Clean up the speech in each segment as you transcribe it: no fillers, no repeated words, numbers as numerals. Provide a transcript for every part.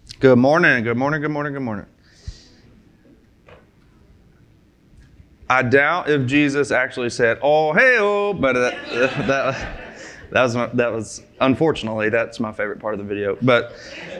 Good morning, good morning, good morning, good morning. I doubt if Jesus actually said, "Oh, hey-oh," but that was unfortunately that's my favorite part of the video. But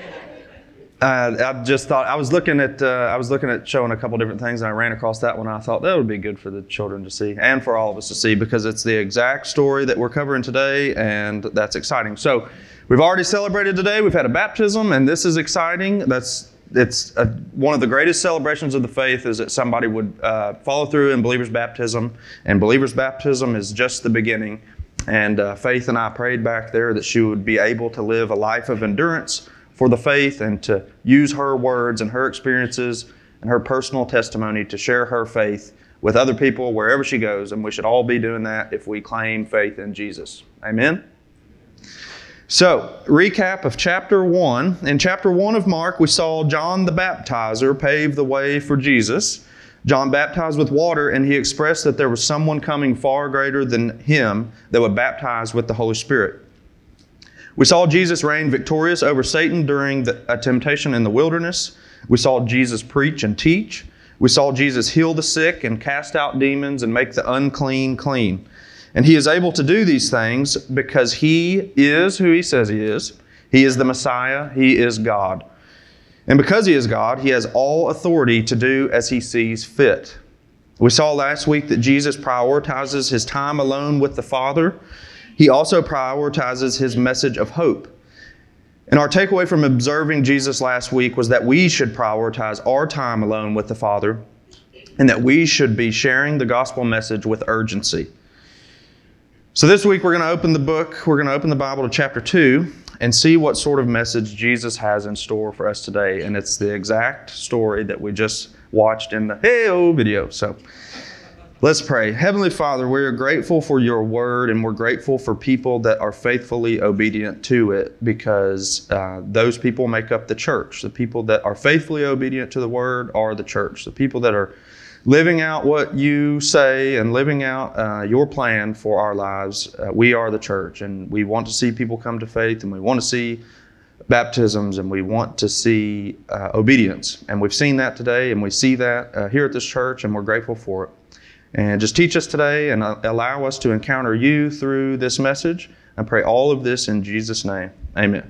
I just thought I was looking at showing a couple different things, and I ran across that one. And I thought that would be good for the children to see and for all of us to see because it's the exact story that we're covering today, and that's exciting. So we've already celebrated today. We've had a baptism, and this is exciting. One of the greatest celebrations of the faith is that somebody would follow through in believer's baptism, and believer's baptism is just the beginning. And Faith and I prayed back there that she would be able to live a life of endurance for the faith and to use her words and her experiences and her personal testimony to share her faith with other people wherever she goes. And we should all be doing that if we claim faith in Jesus. Amen? So, recap of chapter 1. In chapter 1 of Mark, we saw John the Baptizer pave the way for Jesus. John baptized with water, and he expressed that there was someone coming far greater than him that would baptize with the Holy Spirit. We saw Jesus reign victorious over Satan during a temptation in the wilderness. We saw Jesus preach and teach. We saw Jesus heal the sick and cast out demons and make the unclean clean. And he is able to do these things because he is who he says he is. He is the Messiah. He is God. And because he is God, he has all authority to do as he sees fit. We saw last week that Jesus prioritizes his time alone with the Father. He also prioritizes his message of hope. And our takeaway from observing Jesus last week was that we should prioritize our time alone with the Father and that we should be sharing the gospel message with urgency. So this week we're going to open the Bible to chapter 2 and see what sort of message Jesus has in store for us today. And it's the exact story that we just watched in the Hey-O video. So let's pray. Heavenly Father, we are grateful for your word, and we're grateful for people that are faithfully obedient to it because those people make up the church. The people that are faithfully obedient to the word are the church. The people that are living out what you say and living out your plan for our lives, we are the church. And we want to see people come to faith, and we want to see baptisms, and we want to see obedience. And we've seen that today, and we see that here at this church, and we're grateful for it. And just teach us today and allow us to encounter you through this message. I pray all of this in Jesus' name. Amen.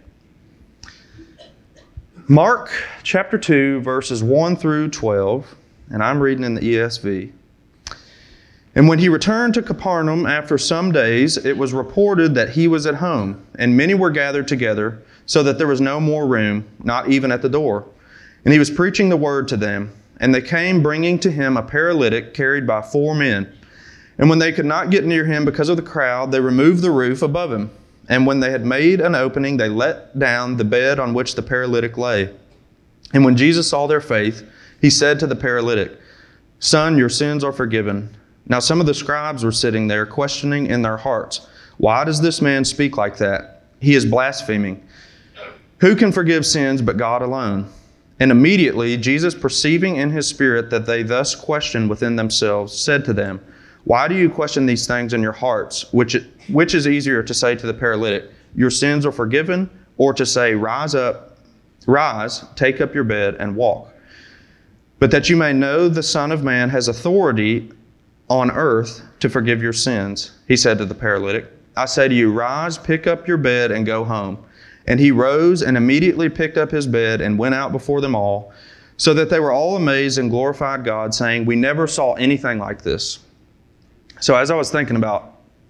Mark chapter 2, verses 1 through 12, and I'm reading in the ESV. And when he returned to Capernaum after some days, it was reported that he was at home, and many were gathered together, so that there was no more room, not even at the door. And he was preaching the word to them. And they came bringing to him a paralytic carried by 4 men. And when they could not get near him because of the crowd, they removed the roof above him. And when they had made an opening, they let down the bed on which the paralytic lay. And when Jesus saw their faith, he said to the paralytic, "Son, your sins are forgiven." Now some of the scribes were sitting there, questioning in their hearts, "Why does this man speak like that? He is blaspheming. Who can forgive sins but God alone?" And immediately Jesus, perceiving in his spirit that they thus questioned within themselves, said to them, "Why do you question these things in your hearts? Which is easier to say to the paralytic, 'Your sins are forgiven,' or to say, 'Rise, take up your bed and walk'? But that you may know the Son of Man has authority on earth to forgive your sins," he said to the paralytic, "I say to you, rise, pick up your bed and go home." And he rose and immediately picked up his bed and went out before them all, so that they were all amazed and glorified God, saying, "We never saw anything like this." So as I was thinking about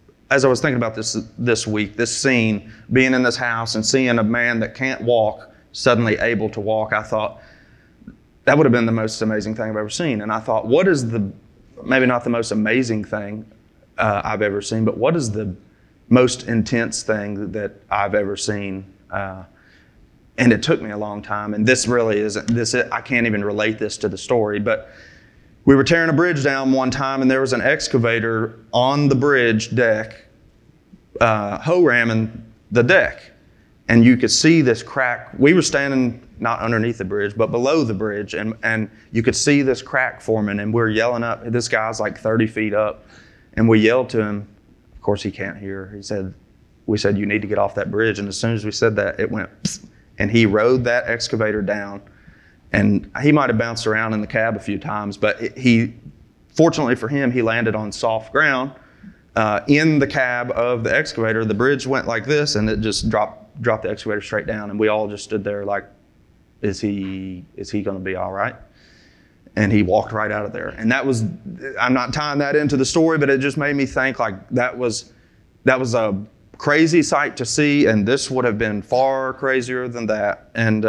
this week, this scene, being in this house and seeing a man that can't walk suddenly able to walk, I thought that would have been the most amazing thing I've ever seen. And I thought, what is maybe not the most amazing thing I've ever seen, but what is the most intense thing that I've ever seen? And it took me a long time. And this really isn't I can't even relate this to the story. But we were tearing a bridge down one time, and there was an excavator on the bridge deck, hoe ramming the deck. And you could see this crack. We were standing not underneath the bridge, but below the bridge. And you could see this crack forming. And we're yelling up. This guy's like 30 feet up. And we yelled to him. Of course, he can't hear. We said, "You need to get off that bridge." And as soon as we said that, it went psst, and he rode that excavator down. And he might have bounced around in the cab a few times, but fortunately for him, he landed on soft ground in the cab of the excavator. The bridge went like this, and it just dropped the excavator straight down. And we all just stood there like, is he going to be all right? And he walked right out of there. And that was, I'm not tying that into the story, but it just made me think like that was a crazy sight to see, and this would have been far crazier than that. And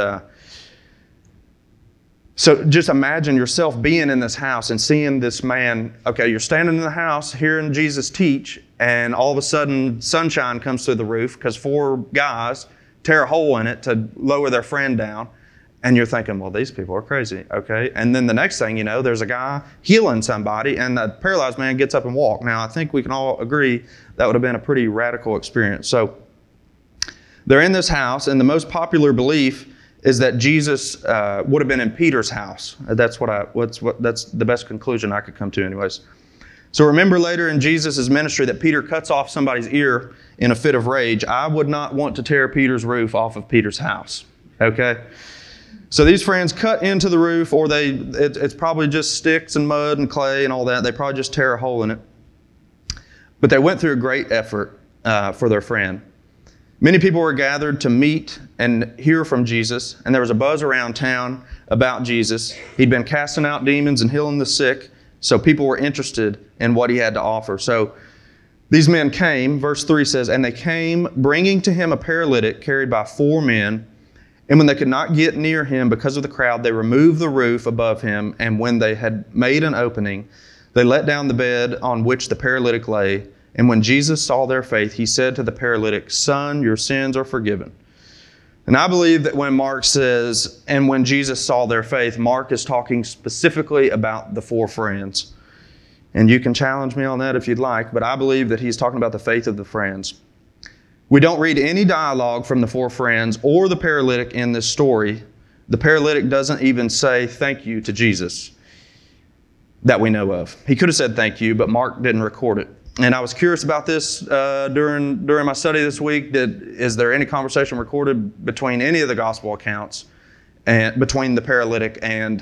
so just imagine yourself being in this house and seeing this man. Okay, you're standing in the house hearing Jesus teach, and all of a sudden sunshine comes through the roof because 4 guys tear a hole in it to lower their friend down. And you're thinking, well, these people are crazy, okay? And then the next thing you know, there's a guy healing somebody, and the paralyzed man gets up and walks. Now, I think we can all agree that would have been a pretty radical experience. So they're in this house, and the most popular belief is that Jesus would have been in Peter's house. That's the best conclusion I could come to anyways. So remember later in Jesus' ministry that Peter cuts off somebody's ear in a fit of rage. I would not want to tear Peter's roof off of Peter's house, okay? So these friends cut into the roof, or it's probably just sticks and mud and clay and all that. They probably just tear a hole in it. But they went through a great effort for their friend. Many people were gathered to meet and hear from Jesus, and there was a buzz around town about Jesus. He'd been casting out demons and healing the sick, so people were interested in what he had to offer. So these men came, verse 3 says, and they came bringing to him a paralytic carried by 4 men. And when they could not get near him because of the crowd, they removed the roof above him. And when they had made an opening, they let down the bed on which the paralytic lay. And when Jesus saw their faith, he said to the paralytic, "Son, your sins are forgiven." And I believe that when Mark says, and when Jesus saw their faith, Mark is talking specifically about the 4 friends. And you can challenge me on that if you'd like, but I believe that he's talking about the faith of the friends. We don't read any dialogue from the 4 friends or the paralytic in this story. The paralytic doesn't even say thank you to Jesus that we know of. He could have said thank you, but Mark didn't record it. And I was curious about this during my study this week. Is there any conversation recorded between any of the gospel accounts and between the paralytic and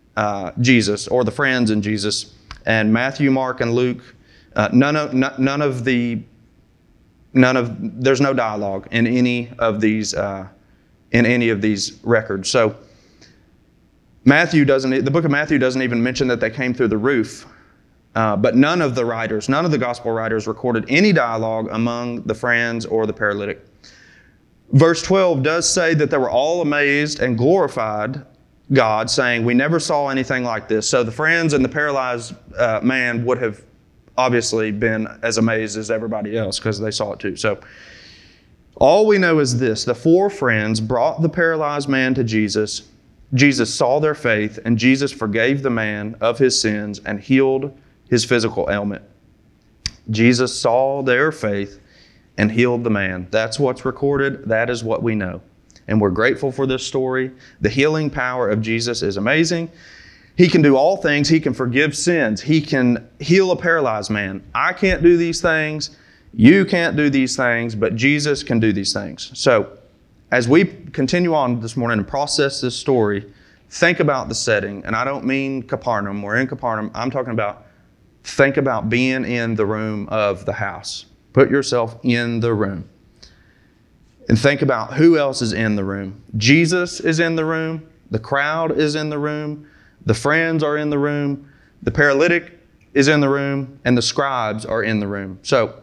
Jesus, or the friends and Jesus? And Matthew, Mark, and Luke, there's no dialogue in any of these records. So the book of Matthew doesn't even mention that they came through the roof. But none of the gospel writers recorded any dialogue among the friends or the paralytic. Verse 12 does say that they were all amazed and glorified God, saying, "We never saw anything like this." So the friends and the paralyzed man would have obviously been as amazed as everybody else because they saw it too. So all we know is this: the 4 friends brought the paralyzed man to Jesus. Jesus saw their faith, and Jesus forgave the man of his sins and healed his physical ailment. Jesus saw their faith and healed the man. That's what's recorded. That is what we know. And we're grateful for this story. The healing power of Jesus is amazing. He can do all things. He can forgive sins. He can heal a paralyzed man. I can't do these things. You can't do these things, but Jesus can do these things. So as we continue on this morning and process this story, think about the setting. And I don't mean Capernaum. We're in Capernaum. I'm talking about think about being in the room of the house. Put yourself in the room. And think about who else is in the room. Jesus is in the room. The crowd is in the room. The friends are in the room. The paralytic is in the room. And the scribes are in the room. So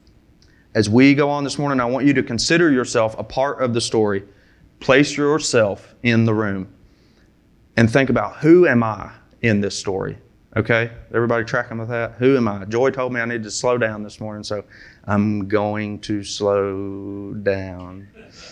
as we go on this morning, I want you to consider yourself a part of the story. Place yourself in the room. And think about, who am I in this story? Okay? Everybody tracking with that? Who am I? Joy told me I needed to slow down this morning, so I'm going to slow down.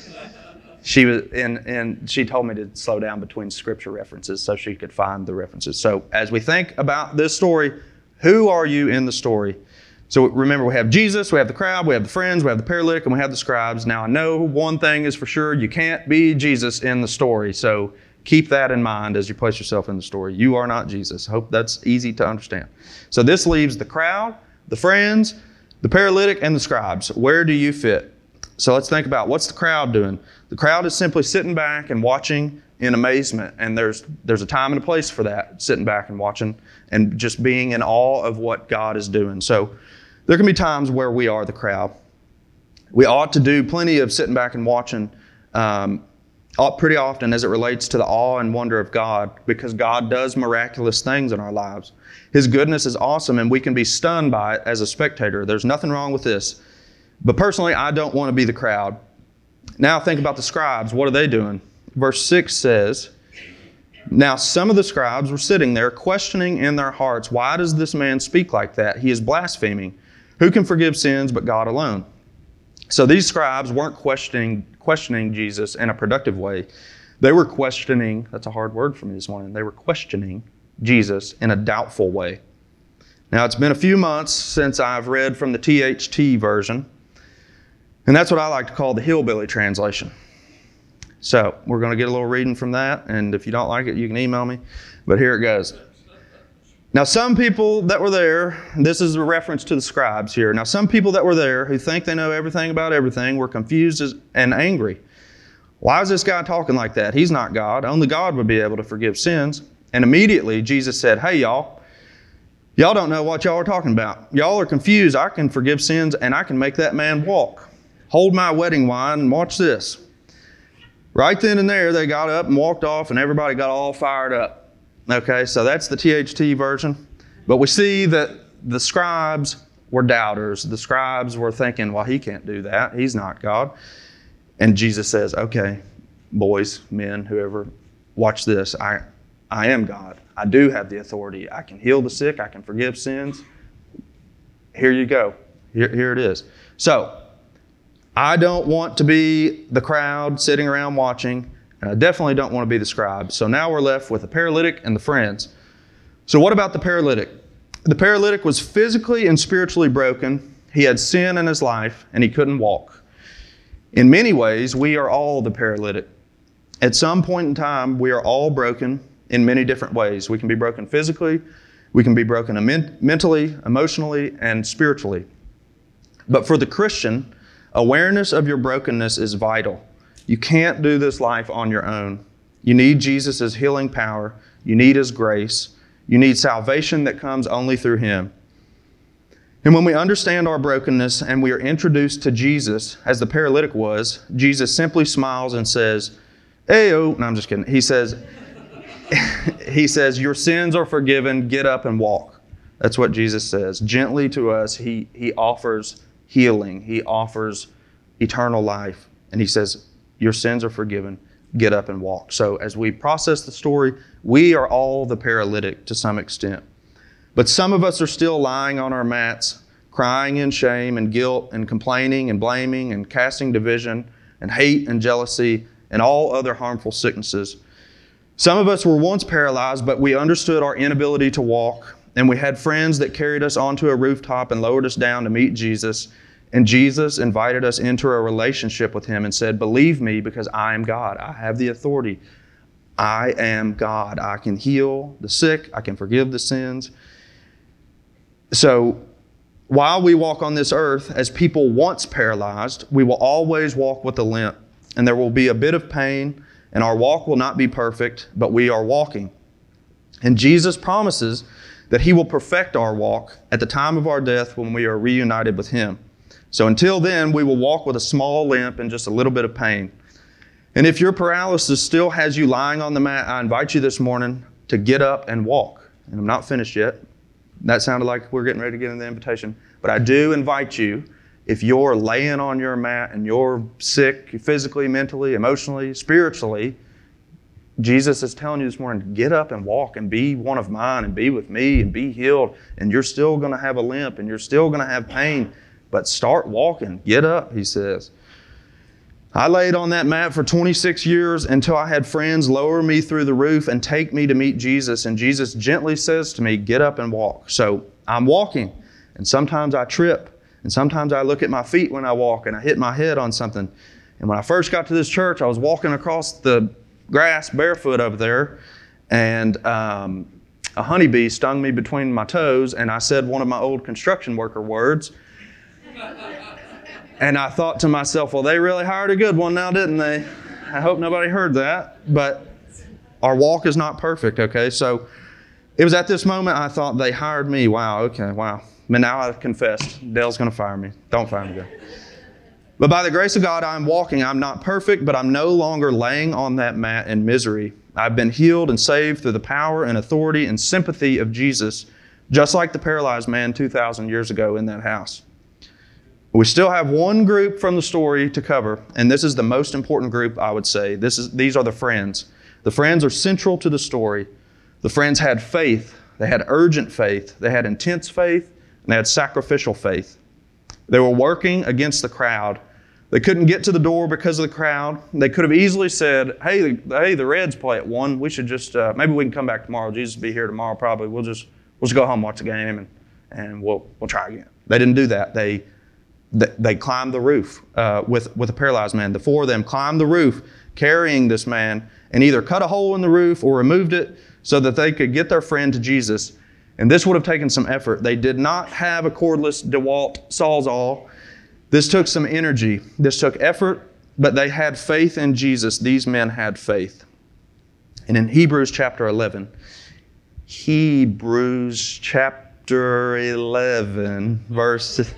She was and she told me to slow down between scripture references so she could find the references. So as we think about this story, who are you in the story? So remember, we have Jesus, we have the crowd, we have the friends, we have the paralytic, and we have the scribes. Now I know one thing is for sure: you can't be Jesus in the story. So keep that in mind as you place yourself in the story. You are not Jesus. I hope that's easy to understand. So this leaves the crowd, the friends, the paralytic, and the scribes. Where do you fit? So let's think about, what's the crowd doing? The crowd is simply sitting back and watching in amazement. And there's a time and a place for that, sitting back and watching and just being in awe of what God is doing. So there can be times where we are the crowd. We ought to do plenty of sitting back and watching pretty often as it relates to the awe and wonder of God, because God does miraculous things in our lives. His goodness is awesome, and we can be stunned by it as a spectator. There's nothing wrong with this. But personally, I don't want to be the crowd. Now think about the scribes. What are they doing? Verse 6 says, "Now some of the scribes were sitting there questioning in their hearts, 'Why does this man speak like that? He is blaspheming. Who can forgive sins but God alone?'" So these scribes weren't questioning Jesus in a productive way. They were questioning, that's a hard word for me this morning, they were questioning Jesus in a doubtful way. Now it's been a few months since I've read from the THT version, and that's what I like to call the hillbilly translation. So we're going to get a little reading from that, and if you don't like it, you can email me, but here it goes. "Now some people that were there," this is a reference to the scribes here. "Now some people that were there who think they know everything about everything were confused and angry. 'Why is this guy talking like that? He's not God. Only God would be able to forgive sins.' And immediately Jesus said, 'Hey y'all don't know what y'all are talking about. Y'all are confused. I can forgive sins and I can make that man walk. Hold my wedding wine and watch this.' Right then and there, they got up and walked off, and everybody got all fired up." Okay, so that's the THT version. But we see that the scribes were doubters. The scribes were thinking, well, he can't do that. He's not God. And Jesus says, okay, boys, men, whoever, watch this. I am God. I do have the authority. I can heal the sick. I can forgive sins. Here you go. Here it is. So, I don't want to be the crowd sitting around watching, and I definitely don't want to be the scribe. So now we're left with the paralytic and the friends. So what about the paralytic? The paralytic was physically and spiritually broken. He had sin in his life, and he couldn't walk. In many ways, we are all the paralytic. At some point in time, we are all broken in many different ways. We can be broken physically, we can be broken mentally, emotionally, and spiritually. But for the Christian, awareness of your brokenness is vital. You can't do this life on your own. You need Jesus' healing power. You need His grace. You need salvation that comes only through Him. And when we understand our brokenness and we are introduced to Jesus, as the paralytic was, Jesus simply smiles and says, "Hey-o." No, I'm just kidding. He says, "Your sins are forgiven. Get up and walk." That's what Jesus says. Gently to us, He offers healing. He offers eternal life. And He says, "Your sins are forgiven. Get up and walk." So as we process the story, we are all the paralytic to some extent. But some of us are still lying on our mats, crying in shame and guilt and complaining and blaming and casting division and hate and jealousy and all other harmful sicknesses. Some of us were once paralyzed, but we understood our inability to walk, and we had friends that carried us onto a rooftop and lowered us down to meet Jesus. And Jesus invited us into a relationship with Him and said, "Believe me, because I am God. I have the authority. I am God. I can heal the sick. I can forgive the sins." So while we walk on this earth as people once paralyzed, we will always walk with a limp. And there will be a bit of pain, and our walk will not be perfect, but we are walking. And Jesus promises that He will perfect our walk at the time of our death when we are reunited with Him. So until then, we will walk with a small limp and just a little bit of pain. And if your paralysis still has you lying on the mat, I invite you this morning to get up and walk. And I'm not finished yet. That sounded like we're getting ready to get into the invitation. But I do invite you, if you're laying on your mat and you're sick physically, mentally, emotionally, spiritually, Jesus is telling you this morning to get up and walk and be one of mine and be with me and be healed. And you're still going to have a limp and you're still going to have pain. But start walking. Get up, He says. I laid on that mat for 26 years until I had friends lower me through the roof and take me to meet Jesus. And Jesus gently says to me, "Get up and walk." So I'm walking. And sometimes I trip. And sometimes I look at my feet when I walk and I hit my head on something. And when I first got to this church, I was walking across the grass barefoot over there. And a honeybee stung me between my toes. And I said one of my old construction worker words. And I thought to myself, well, they really hired a good one now, didn't they? I hope nobody heard that. But our walk is not perfect, okay? So it was at this moment I thought they hired me. Wow, okay, wow. But now I've confessed. Dale's going to fire me. Don't fire me, Dale. But by the grace of God, I'm walking. I'm not perfect, but I'm no longer laying on that mat in misery. I've been healed and saved through the power and authority and sympathy of Jesus, just like the paralyzed man 2,000 years ago in that house. We still have one group from the story to cover, and this is the most important group, I would say. These are the friends. The friends are central to the story. The friends had faith. They had urgent faith. They had intense faith, and they had sacrificial faith. They were working against the crowd. They couldn't get to the door because of the crowd. They could have easily said, hey, the Reds play at 1. We should just, maybe we can come back tomorrow. Jesus will be here tomorrow probably. We'll just go home, watch the game, and we'll try again. They didn't do that. They climbed the roof with a paralyzed man. The four of them climbed the roof carrying this man and either cut a hole in the roof or removed it so that they could get their friend to Jesus. And this would have taken some effort. They did not have a cordless DeWalt Sawzall. This took some energy. This took effort, but they had faith in Jesus. These men had faith. And in Hebrews chapter 11, verse...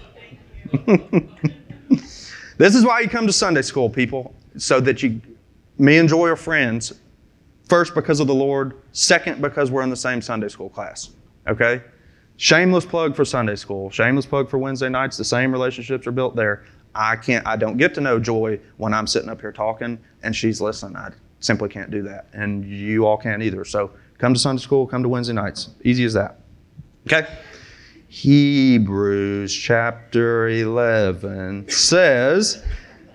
This is why you come to Sunday school, people, so that me and Joy are friends. First, because of the Lord. Second, because we're in the same Sunday school class. Okay? Shameless plug for Sunday school. Shameless plug for Wednesday nights. The same relationships are built there. I don't get to know Joy when I'm sitting up here talking and she's listening. I simply can't do that. And you all can't either. So come to Sunday school, come to Wednesday nights. Easy as that. Okay? Hebrews chapter 11 says,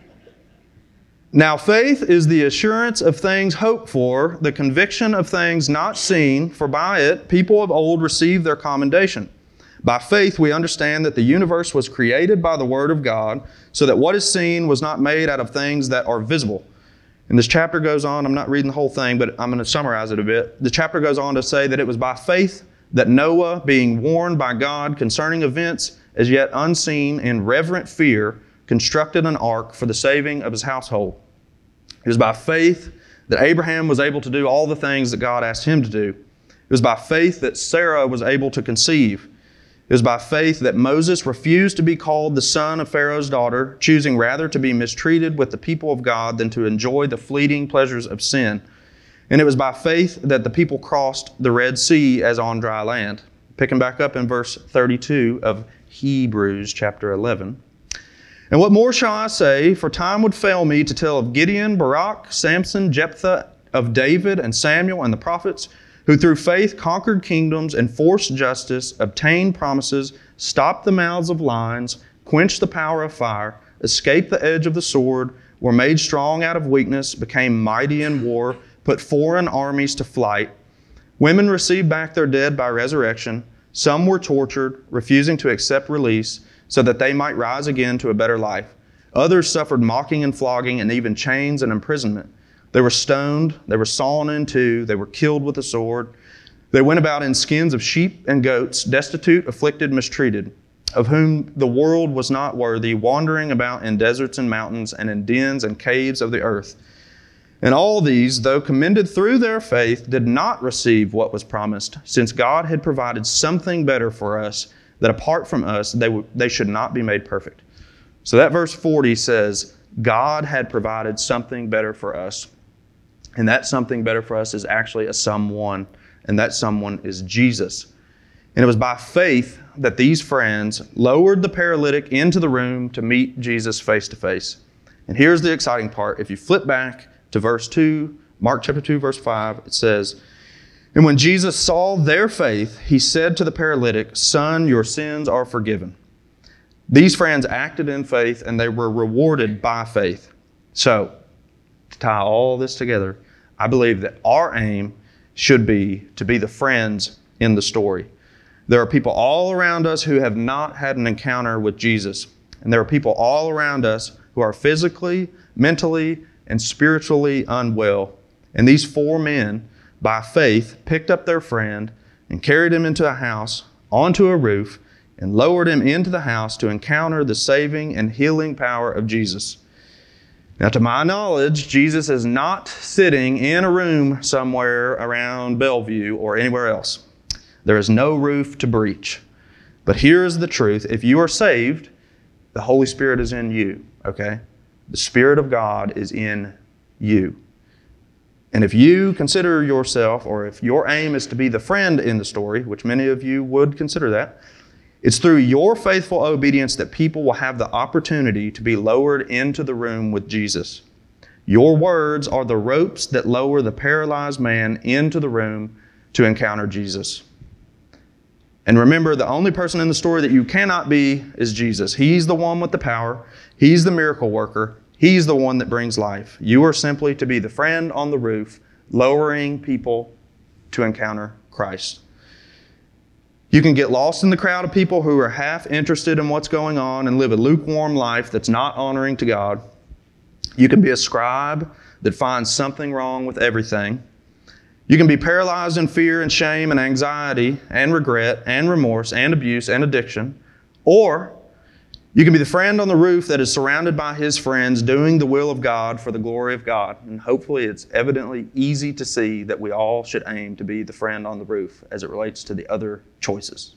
now faith is the assurance of things hoped for, the conviction of things not seen, for by it people of old received their commendation. By faith we understand that the universe was created by the word of God, so that what is seen was not made out of things that are visible. And this chapter goes on, I'm not reading the whole thing, but I'm going to summarize it a bit. The chapter goes on to say that it was by faith that Noah, being warned by God concerning events as yet unseen, in reverent fear, constructed an ark for the saving of his household. It was by faith that Abraham was able to do all the things that God asked him to do. It was by faith that Sarah was able to conceive. It was by faith that Moses refused to be called the son of Pharaoh's daughter, choosing rather to be mistreated with the people of God than to enjoy the fleeting pleasures of sin. And it was by faith that the people crossed the Red Sea as on dry land. Picking back up in verse 32 of Hebrews chapter 11. And what more shall I say? For time would fail me to tell of Gideon, Barak, Samson, Jephthah, of David and Samuel and the prophets, who through faith conquered kingdoms, enforced justice, obtained promises, stopped the mouths of lions, quenched the power of fire, escaped the edge of the sword, were made strong out of weakness, became mighty in war, put foreign armies to flight. Women received back their dead by resurrection. Some were tortured, refusing to accept release, so that they might rise again to a better life. Others suffered mocking and flogging and even chains and imprisonment. They were stoned, they were sawn in two, they were killed with the sword. They went about in skins of sheep and goats, destitute, afflicted, mistreated, of whom the world was not worthy, wandering about in deserts and mountains and in dens and caves of the earth. And all these, though commended through their faith, did not receive what was promised, since God had provided something better for us, that apart from us, they should not be made perfect. So that verse 40 says, God had provided something better for us. And that something better for us is actually a someone, and that someone is Jesus. And it was by faith that these friends lowered the paralytic into the room to meet Jesus face to face. And here's the exciting part. If you flip back to verse 2, Mark chapter 2, verse 5, it says, and when Jesus saw their faith, he said to the paralytic, son, your sins are forgiven. These friends acted in faith and they were rewarded by faith. So, to tie all this together, I believe that our aim should be to be the friends in the story. There are people all around us who have not had an encounter with Jesus. And there are people all around us who are physically, mentally, and spiritually unwell. And these four men, by faith, picked up their friend and carried him into a house, onto a roof, and lowered him into the house to encounter the saving and healing power of Jesus. Now, to my knowledge, Jesus is not sitting in a room somewhere around Bellevue or anywhere else. There is no roof to breach. But here is the truth. If you are saved, the Holy Spirit is in you, okay? The Spirit of God is in you. And if you consider yourself, or if your aim is to be the friend in the story, which many of you would consider that, it's through your faithful obedience that people will have the opportunity to be lowered into the room with Jesus. Your words are the ropes that lower the paralyzed man into the room to encounter Jesus. And remember, the only person in the story that you cannot be is Jesus. He's the one with the power. He's the miracle worker. He's the one that brings life. You are simply to be the friend on the roof, lowering people to encounter Christ. You can get lost in the crowd of people who are half interested in what's going on and live a lukewarm life that's not honoring to God. You can be a scribe that finds something wrong with everything. You can be paralyzed in fear and shame and anxiety and regret and remorse and abuse and addiction. Or you can be the friend on the roof that is surrounded by his friends doing the will of God for the glory of God. And hopefully it's evidently easy to see that we all should aim to be the friend on the roof as it relates to the other choices.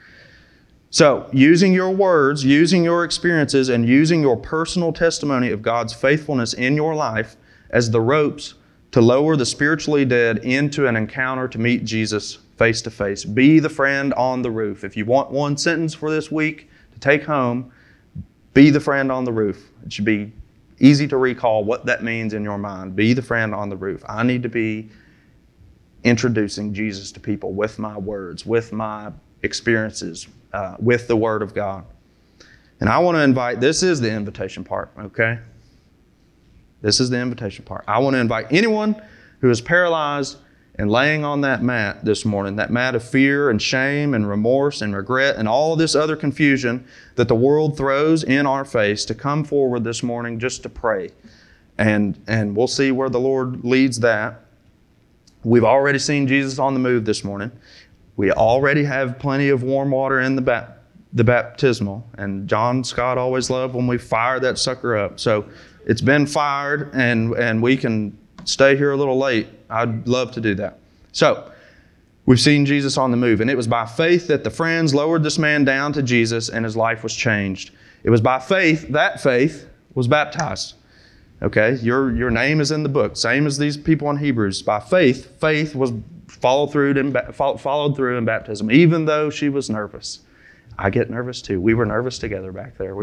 So, using your words, using your experiences, and using your personal testimony of God's faithfulness in your life as the ropes to lower the spiritually dead into an encounter to meet Jesus face to face. Be the friend on the roof. If you want one sentence for this week to take home, be the friend on the roof. It should be easy to recall what that means in your mind. Be the friend on the roof. I need to be introducing Jesus to people with my words, with my experiences, with the Word of God. And I want to invite, this is the invitation part, okay? This is the invitation part. I want to invite anyone who is paralyzed and laying on that mat this morning, that mat of fear and shame and remorse and regret and all this other confusion that the world throws in our face, to come forward this morning just to pray. And we'll see where the Lord leads that. We've already seen Jesus on the move this morning. We already have plenty of warm water in the baptismal. And John Scott always loved when we fire that sucker up. So it's been fired, and we can stay here a little late. I'd love to do that. So, we've seen Jesus on the move, and it was by faith that the friends lowered this man down to Jesus and his life was changed. It was by faith that faith was baptized. Okay, your name is in the book, same as these people in Hebrews. By faith was followed through in baptism, even though she was nervous. I get nervous too. We were nervous together back there.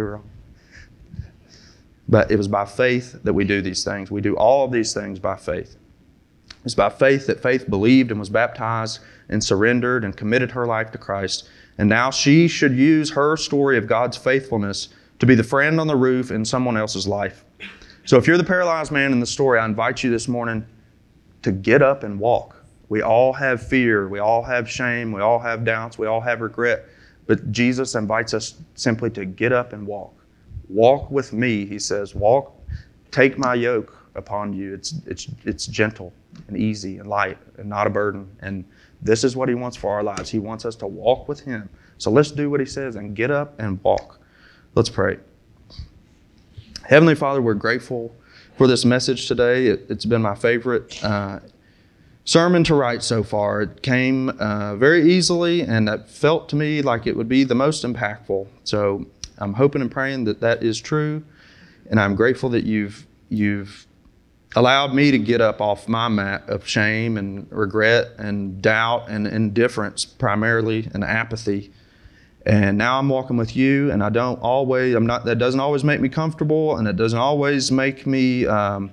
But it was by faith that we do these things. We do all of these things by faith. It's by faith that Faith believed and was baptized and surrendered and committed her life to Christ. And now she should use her story of God's faithfulness to be the friend on the roof in someone else's life. So if you're the paralyzed man in the story, I invite you this morning to get up and walk. We all have fear. We all have shame. We all have doubts. We all have regret. But Jesus invites us simply to get up and walk. Walk with me, he says. Walk, take my yoke upon you. It's gentle and easy and light and not a burden. And this is what he wants for our lives. He wants us to walk with him. So let's do what he says and get up and walk. Let's pray. Heavenly Father, we're grateful for this message today. It's been my favorite sermon to write so far. It came very easily, and it felt to me like it would be the most impactful. So I'm hoping and praying that is true, and I'm grateful that you've allowed me to get up off my mat of shame and regret and doubt and indifference primarily, and apathy. And now I'm walking with you, and that doesn't always make me comfortable, and it doesn't always make me,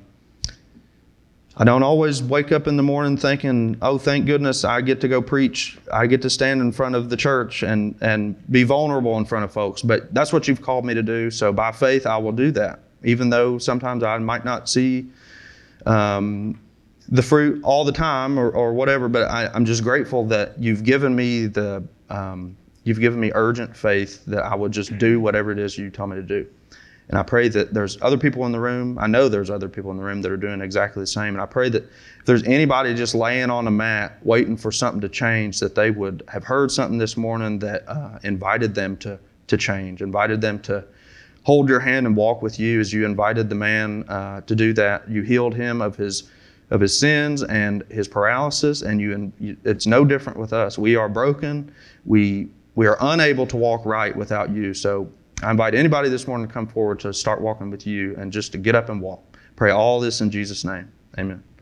I don't always wake up in the morning thinking, oh, thank goodness I get to go preach. I get to stand in front of the church and be vulnerable in front of folks. But that's what you've called me to do. So by faith, I will do that. Even though sometimes I might not see the fruit all the time or whatever. But I'm just grateful that you've given me urgent faith that I would just do whatever it is you tell me to do. And I pray that there's other people in the room. I know there's other people in the room that are doing exactly the same. And I pray that if there's anybody just laying on a mat waiting for something to change, that they would have heard something this morning that invited them to change, invited them to hold your hand and walk with you as you invited the man to do that. You healed him of his sins and his paralysis, and it's no different with us. We are broken. We are unable to walk right without you. So I invite anybody this morning to come forward to start walking with you and just to get up and walk. Pray all this in Jesus' name. Amen.